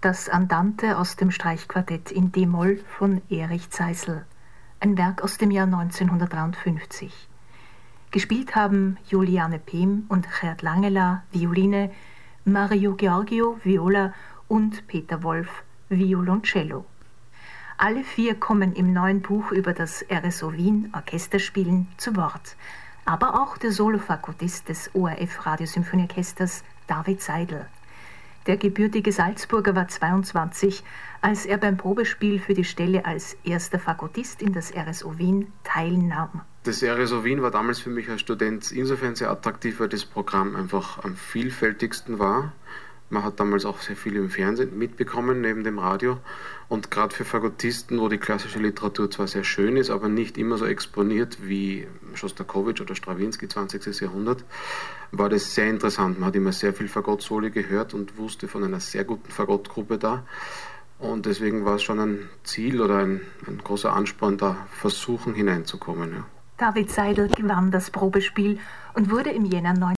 Das Andante aus dem Streichquartett in d-Moll von Erich Zeisel, ein Werk aus dem Jahr 1953. Gespielt haben Juliane Pehm und Gerd Langela, Violine, Mario Georgiou, Viola und Peter Wolf, Violoncello. Alle vier kommen im neuen Buch über das RSO Wien Orchesterspielen zu Wort, aber auch der Solofagottist des ORF Radiosymphonieorchesters, David Seidel. Der gebürtige Salzburger war 22, als er beim Probespiel für die Stelle als erster Fagottist in das RSO Wien teilnahm. Das RSO Wien war damals für mich als Student insofern sehr attraktiv, weil das Programm einfach am vielfältigsten war. Man hat damals auch sehr viel im Fernsehen mitbekommen, neben dem Radio. Und gerade für Fagottisten, wo die klassische Literatur zwar sehr schön ist, aber nicht immer so exponiert wie Schostakowitsch oder Strawinski, 20. Jahrhundert, war das sehr interessant. Man hat immer sehr viel Fagott-Soli gehört und wusste von einer sehr guten Fagottgruppe da. Und deswegen war es schon ein Ziel oder ein großer Ansporn, da versuchen hineinzukommen. Ja. David Seidel gewann das Probespiel und wurde im Jänner